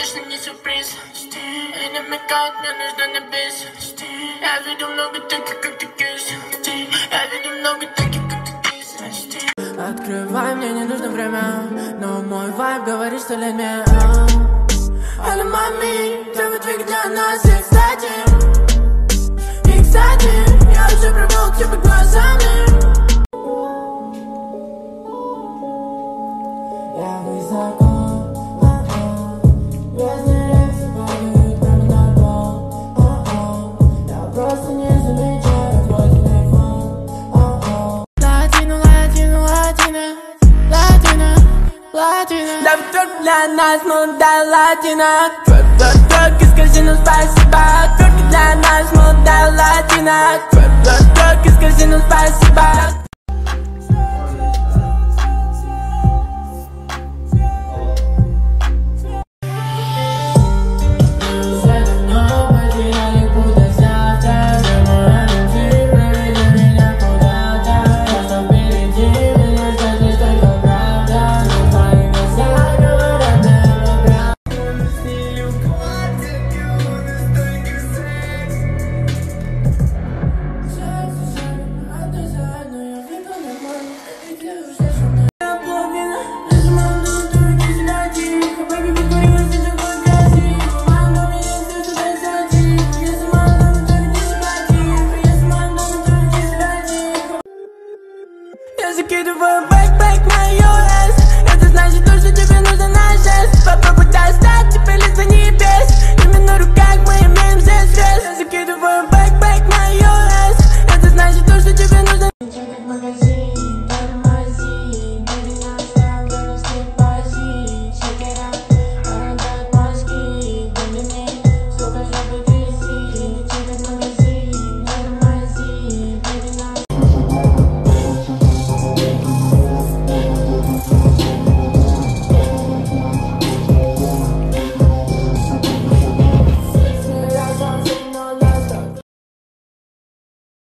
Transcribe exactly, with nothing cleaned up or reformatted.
конечно, не сюрприз. И намекают, мне нужно на бис. Я видел много таких, как ты кис. Я видел много таких, как ты кис. Открывай, мне не нужно время, но мой вайб говорит, что лень мне. Она мами, требует двигать для нас. И кстати, и кстати, я уже пробовал к тебе глазами. Я высоко, бездны реки падают прямо на пол. Я просто не замечаю твой телефон. Латино, латино, латино, латино, латино. Да вдруг для нас, ну да, латино. Твой из казино, спасибо. Только для нас, ну да, латино. Твой из казино, спасибо.